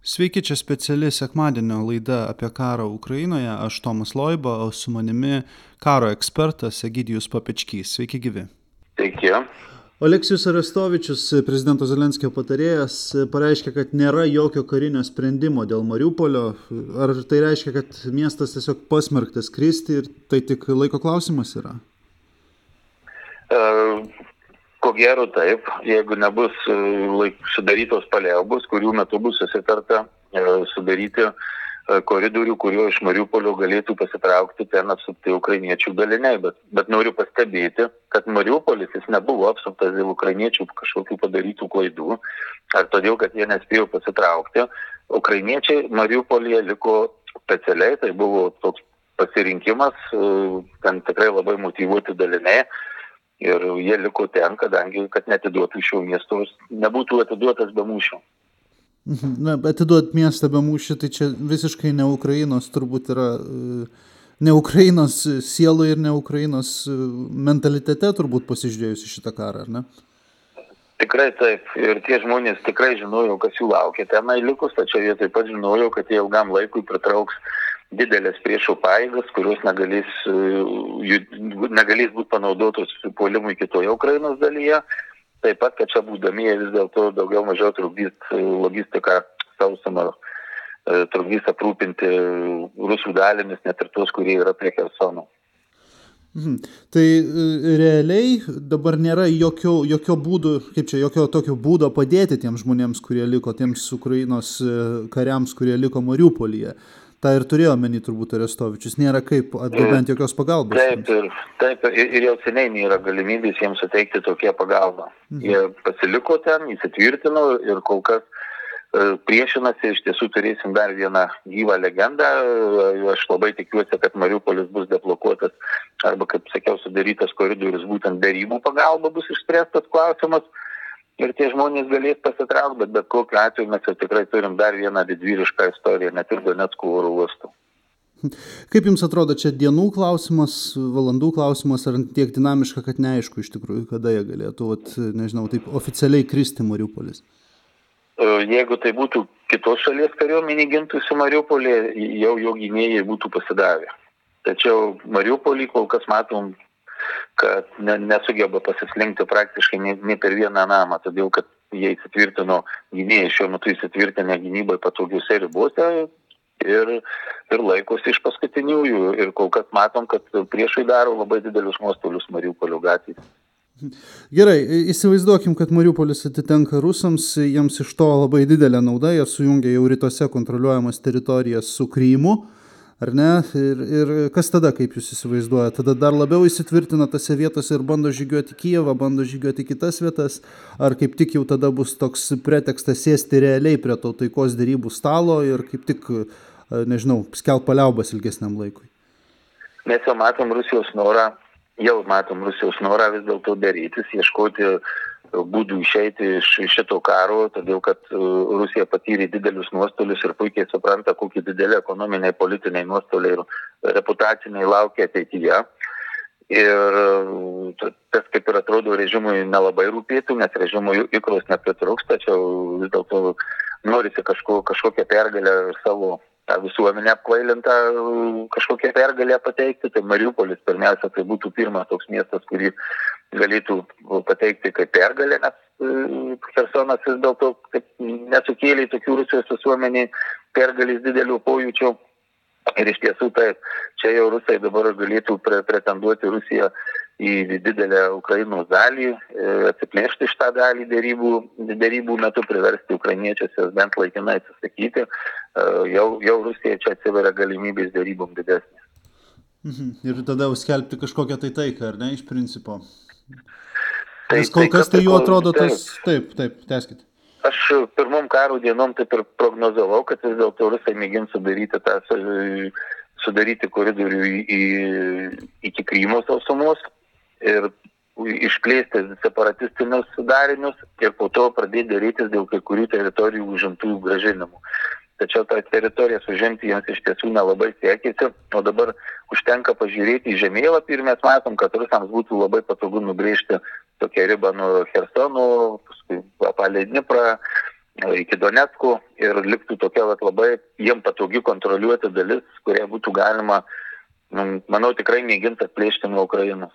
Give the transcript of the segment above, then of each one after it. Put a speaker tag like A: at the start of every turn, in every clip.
A: Sveiki, čia speciali sekmadienio laida apie karą Ukrainoje. Aš Tomas Loiba, o su manimi karo ekspertas Egidijus Papečkys. Sveiki gyvi.
B: Sveiki.
A: Oleksijus Arestovičius, prezidento Zelenskio patarėjas, pareiškė, kad nėra jokio karinio sprendimo dėl Mariupolio. Ar tai reiškia, kad miestas tiesiog pasmerktas kristi ir tai tik laiko klausimas yra?
B: Ko gero taip, jeigu nebus sudarytos paliaubos, kurių metu bus susitarta sudaryti koridorių, kuriuo iš Mariupolio galėtų pasitraukti ten apsupti ukrainiečių daliniai. Bet noriu pastebėti, kad Mariupolis jis nebuvo apsuptas dėl ukrainiečių kažkokių padarytų klaidų, ar todėl, kad jie nespėjo pasitraukti. Ukrainiečiai Mariupolyje liko specialiai, tai buvo toks pasirinkimas, ten tikrai labai motyvuoti daliniai. Ir jie liko ten, kadangi, kad neatiduotų šio miesto, nebūtų atiduotas be mūšio.
A: Na, atiduot miestą be mūšio, tai čia visiškai ne Ukrainos, turbūt yra ne Ukrainos sielų ir ne Ukrainos mentalitete turbūt pasižiūrėjus į šitą karą, ar ne?
B: Tikrai taip. Ir tie žmonės tikrai žinojo, kas jų laukia tenai likus, tačiau jie taip pat žinojo, kad jie ilgam laikui pritrauks didelės priešų pajėgas, kurios negalės būti panaudotos puolimui kitoje Ukrainos dalyje. Taip pat, kad čia būdami jie vis dėlto daugiau mažiau trukdys logistiką sausumą, trukdys aprūpinti rusų dalimis, net ir tuos, kurie yra prie Chersono.
A: Tai realiai dabar nėra jokio būdų, jokio tokio būdo padėti tiems žmonėms, kurie liko, tiems Ukrainos kariams, kurie liko Mariupolyje. Ta ir turėjo omeny turbūt Arestovičius, nėra kaip atgabenti jokios pagalbos.
B: Taip, ir jau seniai nėra galimybės jiems suteikti tokią pagalbą. Jie pasiliko ten, įsitvirtino ir kol kas priešinasi, iš tiesų turėsim dar vieną gyvą legendą. Aš labai tikiuosi, kad Mariupolis bus deblokuotas arba, kaip sakiau, sudarytas koridorius, būtent derybų pagalba bus išspręstas klausimas. Ir tie žmonės galės pasitraukti, bet kokiu atveju mes jau tikrai turim dar vieną didvyrišką istoriją, net ir Donecko oro uostų.
A: Kaip jums atrodo, čia dienų klausimas, valandų klausimas, ar tiek dinamiška, kad neaišku iš tikrųjų, kada jie galėtų, taip oficialiai kristi Mariupolis?
B: Jeigu tai būtų kitos šalies kariuomenė gintųsi Mariupolį, jau jo gynėjai būtų pasidavę. Tačiau Mariupolį kol kas matom, kad nesugeba pasislinkti praktiškai nei per vieną namą, todėl kad jie įsitvirtino gynėjai, šiuo metu įsitvirtinę gynybai patogiuose ribose ir laikosi iš paskutiniųjų. Ir kol kas matom, kad priešai daro labai didelius nuostolius Mariupolio gatvėse.
A: Gerai, įsivaizduokim, kad Mariupolis atitenka rusams, jiems iš to labai didelė nauda, jie sujungia jau rytuose kontroliuojamas teritorijas su Krymu. Ar ne? Ir kas tada, kaip jūs įsivaizduojate? Tada dar labiau įsitvirtina tose vietose ir bando žygiuoti Kijevą, bando žygiuoti kitas vietas? Ar kaip tik jau tada bus toks pretekstas sėsti realiai prie to taikos derybų stalo ir kaip tik, skelbt paliaubas ilgesniam laikui?
B: Mes jau matom Rusijos norą vis dėlto darytis, ieškoti būdų išeiti iš šito karo, todėl kad Rusija patyrė didelius nuostolius ir puikiai supranta, kokie dideli ekonominiai, politiniai nuostoliai ir reputaciniai laukia ateityje. Ir tas kaip ir atrodo režimui nelabai rūpėtų, nes režimui ikros nepritrūks, tačiau vis dėlto norisi kažkokią pergalę savo visuomenę apkvailintą kažkokią pergalę pateikti. Tai Mariupolis pirmiausia, tai būtų pirmas toks miestas, kurį galėtų pateikti kaip pergalę, nes Chersonas vis dėlto nesukėlė tokių Rusijos visuomeniai pergalės didelių pojūčių. Ir iš tiesų taip, čia jau rusai dabar galėtų pretenduoti Rusiją į didelę Ukrainos dalį, atsiplėšti iš tą dalį derybų metu, priversti ukrainiečius jas bent laikinai atsisakyti. Jau Rusija čia atsiveria galimybės derybom didesnės.
A: Ir tada jau skelbti kažkokią tai taiką, ar ne, iš principo? Nes kol kas tai jau atrodo tas... Taip, tęskite.
B: Aš pirmom karo dienom taip ir prognozavau, kad vis dėlto rusai mėgins sudaryti koridorių iki Krymo sausumos ir išplėsti separatistinius darinius ir po to pradėti darytis dėl kai kurių teritorijų užimtų grąžinimų. Tačiau tą teritoriją užimti jiems iš tiesų nelabai sekėsi, o dabar užtenka pažiūrėti į žemėlapį ir mes matom, kad rusams būtų labai patogu nubrėžti tokią ribą nuo Chersono, paskui palei Dniprą, iki Donecko ir liktų tokia labai jiem patogi kontroliuoti dalis, kurie būtų galima, manau, tikrai mėginti atplėšti nuo Ukrainos.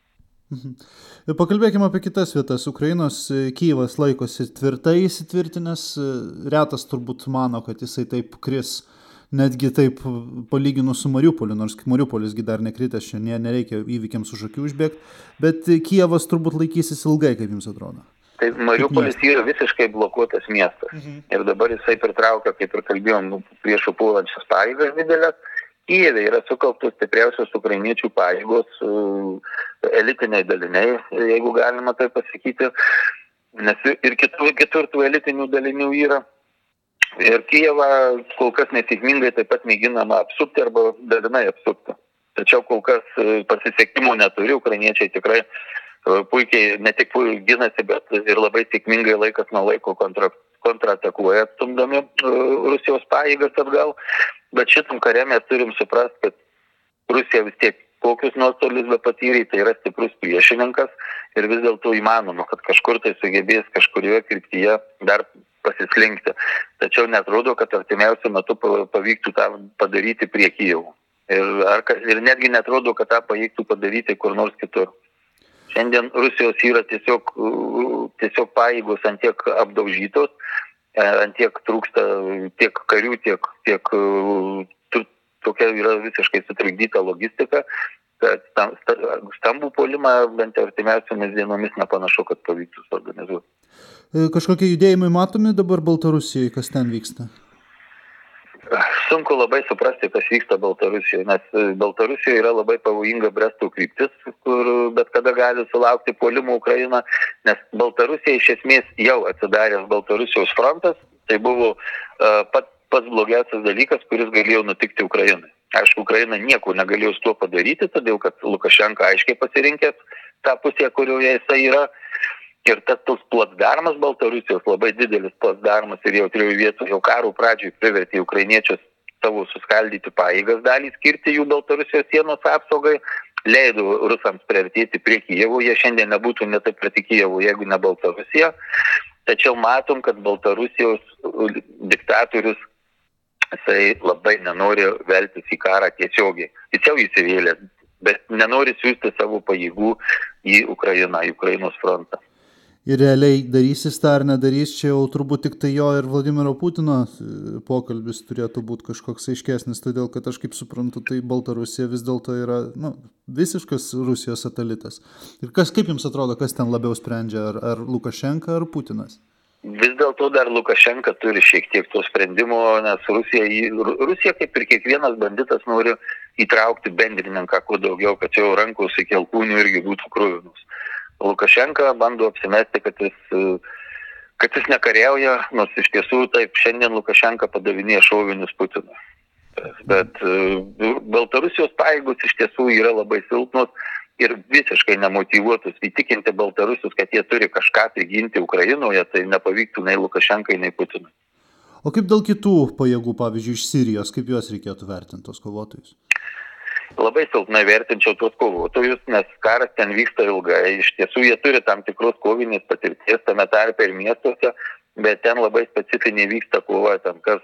A: Pakalbėkime apie kitas vietas. Ukrainos Kyjivas laikosi tvirtai įsitvirtinęs. Retas turbūt mano, kad jisai taip kris, netgi taip palyginus su Mariupoliu, nors Mariupolisgi dar nekritęs, čia nereikia įvykiams už akių užbėgti, bet Kyjivas turbūt laikysis ilgai, kaip jums atrodo.
B: Tai Mariupolis yra visiškai blokuotas miestas. Ir dabar jisai pritraukia, kaip ir kalbėjom, priešų puolančias pajėgas didelės. Kijeve yra sukauptos stipriausios ukrainiečių pajėgos, elitiniai daliniai, jeigu galima tai pasakyti, nes ir kitur tų elitinių dalinių yra. Ir Kijevą kol kas nesėkmingai taip pat mėginama apsupti arba dalinai apsupti. Tačiau kol kas pasisekimo neturi, ukrainiečiai tikrai puikiai, ne tik ginasi, bet ir labai sėkmingai laikas nuo laiko kontratakuoja, atstumdami Rusijos pajėgas atgal. Bet šitam kare mes turim suprasti, kad Rusija vis tiek kokius nuostolius be patyrė, tai yra stiprus priešininkas ir vis dėlto įmanoma, kad kažkur tai sugebės kažkurioje kryptyje dar pasislinkti. Tačiau netrodo, kad artimiausiu metu pavyktų tą padaryti prie Kijevo. Ir netgi netrodo, kad tą pavyktų padaryti kur nors kitur. Šiandien Rusijos yra tiesiog pajėgos ant tiek apdaužytos, ant tiek trūksta tiek karių, tiek tokia yra visiškai sutrikdyta logistika, kad stambų puolimą bent artimiausiomis dienomis nepanašu, kad pavyktų suorganizuoti.
A: Kažkokie judėjimai matomi dabar Baltarusijoje, kas ten vyksta?
B: Sunku labai suprasti, kas vyksta Baltarusijoje, nes Baltarusijoje yra labai pavojinga Bresto kryptis, kur bet kada gali sulaukti puolimo Ukraina, nes Baltarusija iš esmės jau atsidaręs Baltarusijos frontas, tai buvo pats blogiausias dalykas, kuris galėjo nutikti Ukrainai. Aišku, Ukraina nieko negalėjo su tuo padaryti, todėl kad Lukašenka aiškiai pasirinkęs tą pusę, kurioje jisai yra. Ir tas placdarmas Baltarusijos, labai didelis placdarmas ir jautriųjų vietų, jau karo pradžioj privertė ukrainiečius savo suskaldyti pajėgas dalį skirti jų Baltarusijos sienos apsaugai, leido rusams priartėti prie Kijevo, jie šiandien nebūtų net taip prie Kijevo, jeigu ne Baltarusija. Tačiau matom, kad Baltarusijos diktatorius jisai labai nenori veltis į karą tiesiogiai. Jis jau įsivėlė, bet nenori siųsti savo pajėgų į Ukrainą, į Ukrainos frontą.
A: Ir realiai darysis tą ar nedarys, čia jau turbūt tik tai jo ir Vladimiro Putino pokalbis turėtų būti kažkoks aiškesnis, todėl kad aš kaip suprantu, tai Baltarusija vis dėlto yra visiškas Rusijos satelitas. Ir kaip jums atrodo, kas ten labiau sprendžia, ar Lukašenka, ar Putinas?
B: Vis dėlto dar Lukašenka turi šiek tiek to sprendimo, nes Rusija kaip ir kiekvienas banditas nori įtraukti bendrininką kuo daugiau, kad jau rankos iki alkūnių irgi būtų kruvinus. Lukašenka bando apsimesti, kad jis nekariauja, nors iš tiesų taip šiandien Lukašenka padavinėja šovinius Putinui. Bet Baltarusijos pajėgos iš tiesų yra labai silpnos ir visiškai nemotyvuotus įtikinti Baltarusius, kad jie turi kažką tai ginti Ukrainoje, tai nepavyktų nei Lukašenkai, nei Putinui.
A: O kaip dėl kitų pajėgų, pavyzdžiui, iš Sirijos, kaip juos reikėtų vertinti, tos kovotojus?
B: Labai silpnai vertinčiau tuos kovotojus, nes karas ten vyksta ilgai. Iš tiesų jie turi tam tikros kovinės patirties, tame tarpe ir miestuose, bet ten labai specifiniai vyksta kova, ten kas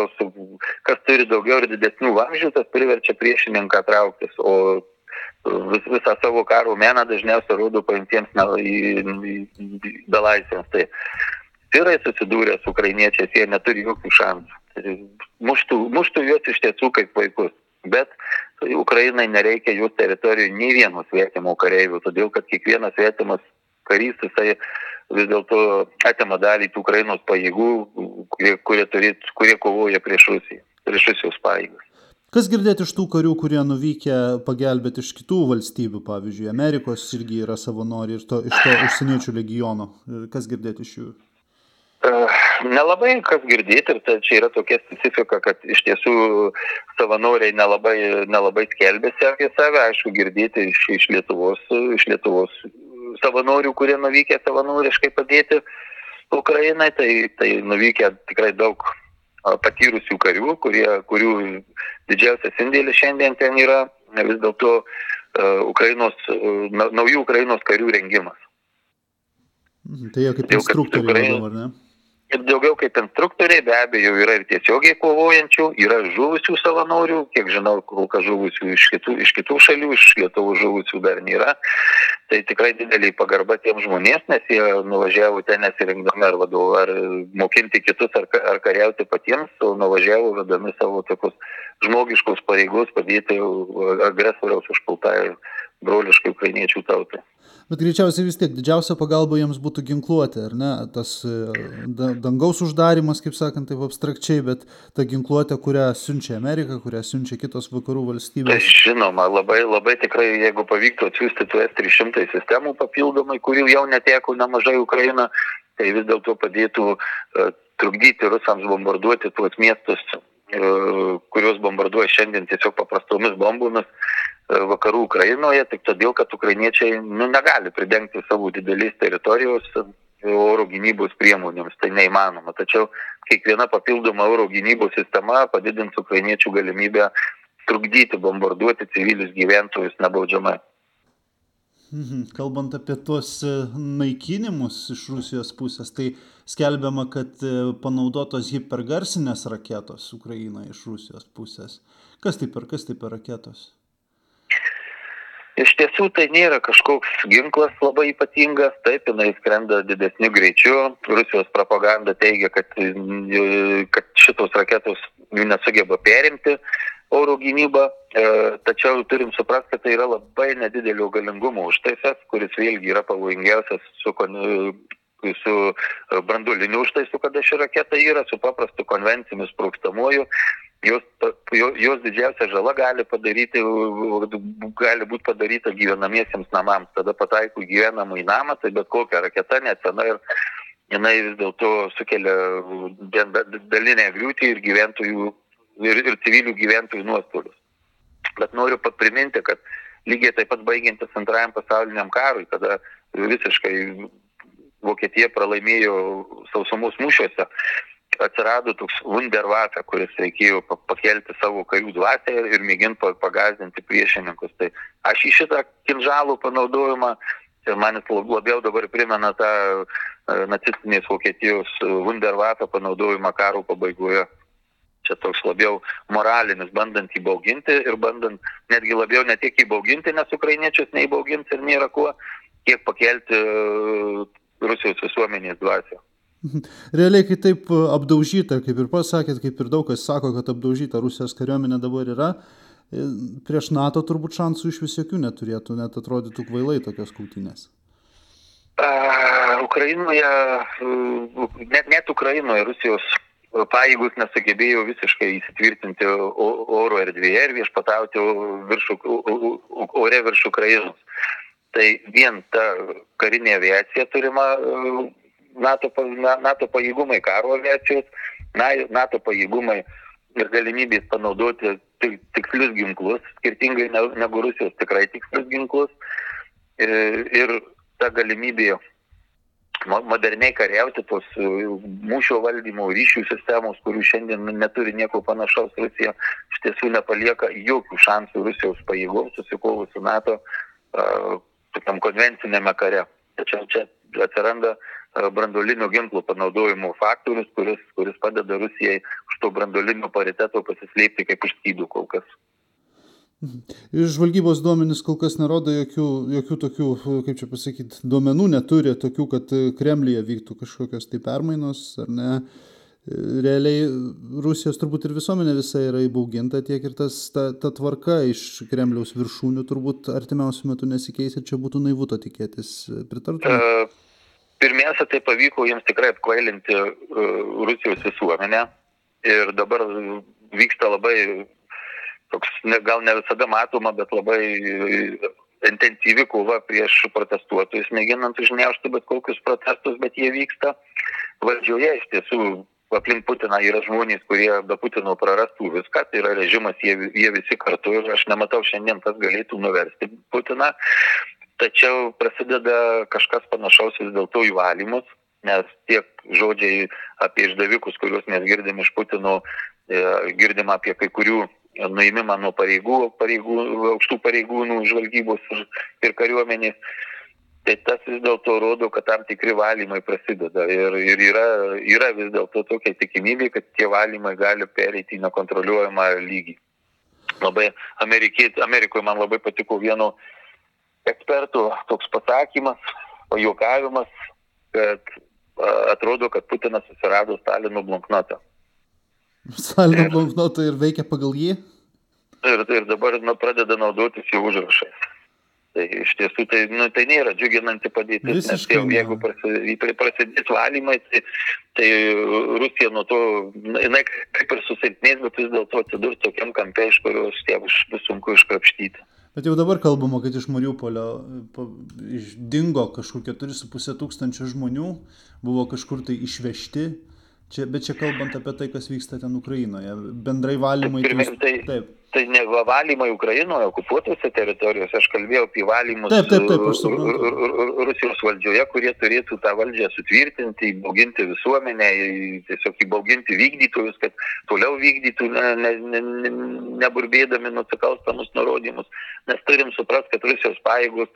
B: turi daugiau ir didesnių vamzdžių, tas priverčia priešininką trauktis, o visą savo karo meną dažniausiai rodo paimtiems belaisvėms. Tai sirai susidūrė su ukrainiečiais, jie neturi jokių šansų. Muštų juos iš tiesų kaip vaikus. Bet Ukrainai nereikia jų teritorijų nei vieno svetimo kareivių, todėl kad kiekvienas svetimas karys, jisai vis dėlto atima dalį tų Ukrainos pajėgų, kurie kovoja prieš Rusiją, prieš Rusijos pajėgas.
A: Kas girdėti iš tų karių, kurie nuvykę pagelbėti iš kitų valstybių, pavyzdžiui, Amerikos irgi yra savanoriai iš to užsieniečių legiono. Kas girdėti iš jų?
B: Nelabai kas girdėti, ir čia yra tokia specifika, kad iš tiesų savanoriai nelabai skelbėsi apie save, aišku, girdėti iš Lietuvos savanorių, kurie nuvykę savanoriškai padėti Ukrainai, tai nuvykę tikrai daug patyrusių karių, kurių didžiausias indėlis šiandien ten yra vis dėlto naujų Ukrainos karių rengimas.
A: Tai jie kaip instruktoriai, ar ne?
B: Ir daugiau kaip instruktoriai, be abejo, yra ir tiesiogiai kovojančių, yra žuvusių savanorių, kiek žinau, kol kas žuvusių iš kitų šalių, iš Lietuvos žuvusių dar nėra. Tai tikrai didelį pagarbą tiem žmonės, nes jie nuvažiavo ten nesirinkdami ar mokinti kitus, ar kariauti patiems, o nuvažiavo vedami savo tokius žmogiškus pareigus padėti agresoriaus užpultai broliškai ukrainiečių tautai.
A: Bet greičiausiai vis tiek didžiausia pagalba jiems būtų ginkluotė, ar ne? Tas dangaus uždarimas, kaip sakant, taip abstrakčiai, bet ta ginkluotė, kurią siunčia Amerika, kurią siunčia kitos vakarų valstybės.
B: Tai žinoma, labai tikrai, jeigu pavyktų atsiųsti tų S-300 sistemų papildomai, kurių jau neteko nemažai Ukraina, tai vis dėlto padėtų trukdyti rusams bombarduoti tuos miestus, kuriuos bombarduoja šiandien tiesiog paprastomis bombomis vakarų Ukrainoje, tik todėl, kad ukrainiečiai negali pridengti savo didelės teritorijos oro gynybos priemonėms. Tai neįmanoma. Tačiau kiekviena papildoma oro gynybos sistema padidins ukrainiečių galimybę trukdyti, bombarduoti civilius gyventojus nebaudžiamai.
A: Kalbant apie tuos naikinimus iš Rusijos pusės, tai skelbiama, kad panaudotos hipergarsinės raketos Ukrainoje iš Rusijos pusės. Kas tai per raketos?
B: Iš tiesų tai nėra kažkoks ginklas labai ypatingas, taip, jinai skrenda didesniu greičiu. Rusijos propaganda teigia, kad šitos raketos jų nesugeba perimti oro gynybą, tačiau turim suprasti, kad tai yra labai nedidelio galingumo užtaisas, kuris vėlgi yra pavojingiausias su branduoliniu užtaisu, kada ši raketa yra, su paprastu konvenciniu sprogstamuoju. Jos didžiausia žala gali būti padaryta gyvenamiesiems namams. Tada pataiko gyvenamą į namą, tai bet kokia raketa, net sena, ir jinai vis dėlto sukelia dalinę griūtį ir gyventojų ir civilių gyventojų nuostolius. Bet noriu priminti, kad lygiai taip pat baigiantis Antrajam pasauliniam karui, kada visiškai Vokietija pralaimėjo sausumos mūšiuose, atsirado toks Wunderwaffe, kuris reikėjo pakelti savo karių dvasią ir mėginti pagąsdinti priešininkus. Tai aš į šitą kinžalų panaudojimą, man labiau dabar primena tą nacistinės Vokietijos Wunderwaffe panaudojimą karo pabaigoje. Čia toks labiau moralinis, bandant įbauginti ir bandant netgi labiau ne tiek įbauginti, nes ukrainiečius neįbauginti ir nėra kuo, kiek pakelti Rusijos visuomenės dvasią.
A: Realiai, kai taip apdaužyta, kaip ir pasakėt, kaip ir daug kas sako, kad apdaužyta Rusijos kariuomenė dabar yra, prieš NATO turbūt šansų iš vis jokių neturėtų, net atrodytų kvailai tokios kautynės.
B: Ukrainoje, net Ukrainoje Rusijos pajėgos nesugebėjo visiškai įsitvirtinti oro erdvėje ir viešpatauti ore virš Ukrainos. Tai vien ta karinė aviacija turima NATO pajėgumai karo aviacijos, NATO pajėgumai ir galimybės panaudoti tikslius ginklus, skirtingai negu Rusijos tikrai tikslius ginklus. Ir ta galimybė moderniai kariauti tos mūšio valdymo ryšių sistemos, kurių šiandien neturi nieko panašaus Rusija, iš tiesų nepalieka jokių šansų Rusijos pajėgoms susikovus su NATO tokiam konvencinėme kare. Tačiau čia atsiranda branduolinio ginklo panaudojimo faktorius, kuris padeda Rusijai už to branduolinio pariteto pasislėpti kaip už skydų kol kas.
A: Žvalgybos duomenys kol kas nerodo jokių tokių, kaip čia pasakyti, duomenų neturi tokių, kad Kremliuje vyktų kažkokios tai permainos, ar ne? Realiai Rusijos turbūt ir visuomenė visa yra įbauginta, tiek ir ta tvarka iš Kremliaus viršūnių turbūt artimiausiu metu nesikeis ir čia būtų naivu to tikėtis. Pritartumėte?
B: Pirmiausia, tai pavyko jiems tikrai apkvailinti Rusijos visuomenę ir dabar vyksta labai toks, gal ne visada matoma, bet labai intensyvi kova prieš protestuotojus, mėginant užgniaužti bet kokius protestus, bet jie vyksta. Valdžioje iš tiesų aplink Putiną yra žmonės, kurie be Putino prarastų viską, tai yra režimas, jie visi kartu ir aš nematau šiandien, kas galėtų nuversti Putiną. Tačiau prasideda kažkas panašaus vis dėlto į valymus, nes tiek žodžiai apie išdavikus, kuriuos mes girdim iš Putino, girdim apie kai kurių nuėmimą nuo aukštų pareigūnų, žvalgybos ir kariuomenės. tai tas vis dėlto rodo, kad tam tikri valymai prasideda ir yra vis dėlto tokia tikimybė, kad tie valymai gali pereiti į nekontroliuojamą lygį. Labai Amerikoje man labai patiko vieno ekspertų toks pasakymas, pajuokavimas, kad atrodo, kad Putinas susirado Stalino bloknotą.
A: Stalino bloknotą ir veikia pagal jį?
B: Ir dabar pradeda naudotis jų užrašais. Tai iš tiesų tai nėra džiuginanti padėtis, nes jeigu prasidės valymai, tai Rusija nuo to, jinai kaip ir susilpnės, bet vis dėlto atsidurs tokiam kampe, iš kurios bus sunku iškrapštyti.
A: Bet jau dabar kalbama, kad iš Mariupolio dingo kažkur 4,5 tūkstančio žmonių, buvo kažkur tai išvežti, bet čia kalbant apie tai, kas vyksta ten Ukrainoje, bendrai valymai... Taip.
B: Tai ne valymai Ukrainoje, okupuotose teritorijose, aš kalbėjau apie valymus Rusijos valdžioje, kurie turėtų tą valdžią sutvirtinti, įbauginti visuomenę, tiesiog įbauginti vykdytojus, kad toliau vykdytų, neburbėdami nusikalstamus nurodymus. Nes turim suprasti, kad Rusijos pajėgos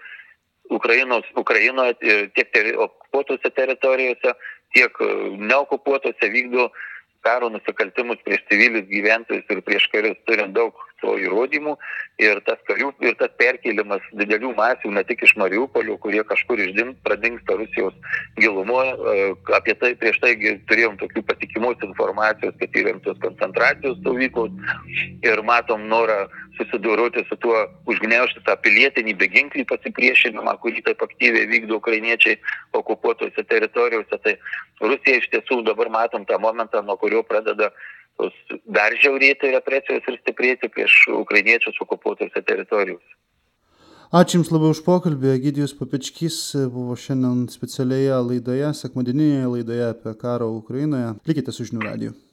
B: Ukrainoje tiek okupuotose teritorijose, tiek neokupuotose vykdo karo nusikaltimus prieš civilius gyventojus ir prieš karius. Turim daug to įrodymų ir tas perkėlimas didelių masių, ne tik iš Mariupolio, kurie kažkur pradingsta Rusijos gilumoje. Apie tai prieš tai turėjom tokių patikimos informacijos, kad įrengtos koncentracijos stovyklos ir matom norą susidoroti su tuo, užgniaužti tą pilietinį beginklį pasipriešinimą, kurį taip aktyviai vykdo ukrainiečiai okupuotose teritorijose. Tai Rusija iš tiesų dabar matom tą momentą, nuo kurio pradeda dar žiaurėti represijos ir stiprėti prieš ukrainiečius okupuotose teritorijose.
A: Ačiū Jums labai už pokalbį. Egidijus Papečkys buvo šiandien specialioje laidoje, sekmadieninėje laidoje apie karą Ukrainoje. Likite su Žinių radiju.